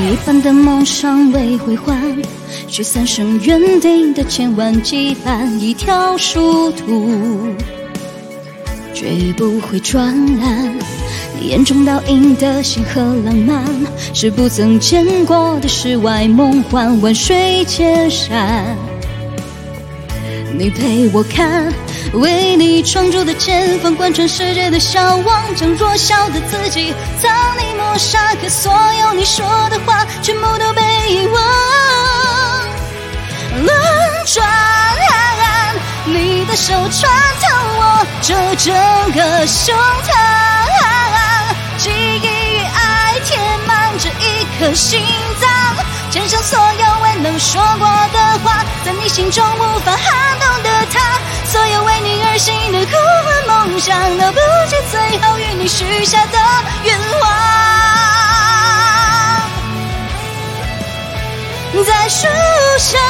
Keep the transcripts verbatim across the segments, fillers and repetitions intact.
一半的梦尚未归还，聚散成原定的千万羁绊，一条殊途，绝不会转蓝。你眼中倒映的星河浪漫，是不曾见过的世外梦幻，万水千山。你陪我看，为你闯出的前方，贯穿世界的向往，将弱小的自己藏你抹杀，可所有你说的话全部都被遗忘。轮转，你的手穿透我这整个胸膛，记忆与爱填满这一颗心脏，签上所有未能说过的话，在你心中无法撼动的他，所有为你而行的苦和梦想，都不及最后与你许下的愿望。在树上，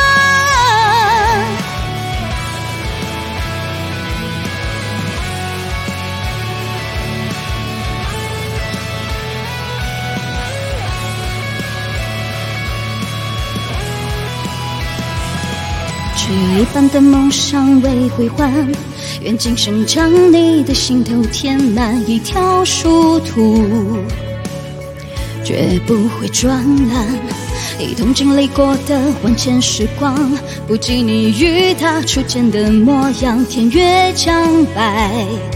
只有一半的梦尚未归还，愿今生将你的心头填满，一条殊途，绝不会转蓝。一同经历过的万千时光，不及你与他初见的模样，天越将白。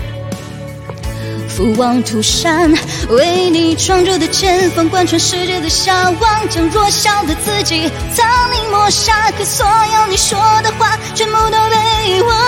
俯望涂山，为你闯出的前方，贯穿世界的向往，将弱小的自己藏你抹杀，可所有你说的话全部都被遗忘。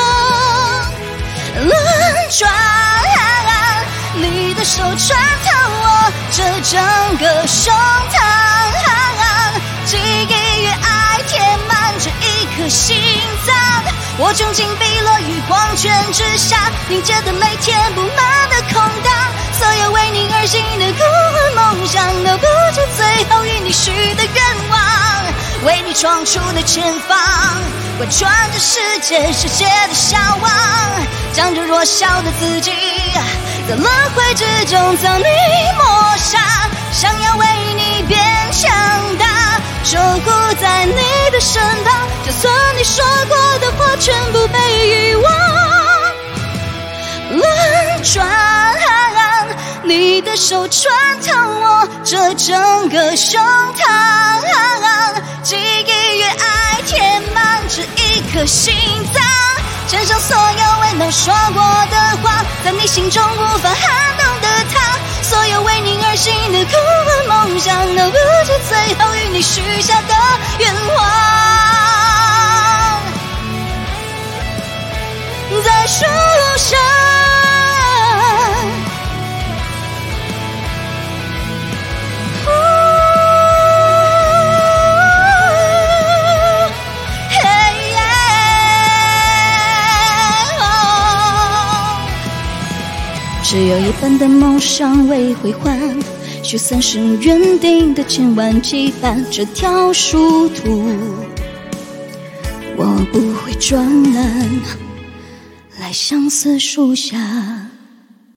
轮转，你的手穿透我这整个胸膛，记忆与爱填满这一颗心脏，我穷尽碧落于黄泉之下，凝结的泪填不满的空荡，所有为你而行的苦和梦想，都不及最后与你许的愿望，为你闯出的前方，贯穿着世界世界的向往，将这弱小的自己在轮回之中将你抹杀，想要为你变强大，守护在你的身旁，就算你说过的话全部被遗忘。轮转，你的手穿透我这整个胸膛，记忆与爱填满这一颗心脏，签上所有未能说过的话，在你心中无法撼动的他，所有为你而行的苦和梦想，都不及最后与你许下的愿望。在树上，只有一半的梦尚未归还，聚散成原定的千万羁绊，这条殊途，我不会转蓝，来相思树下。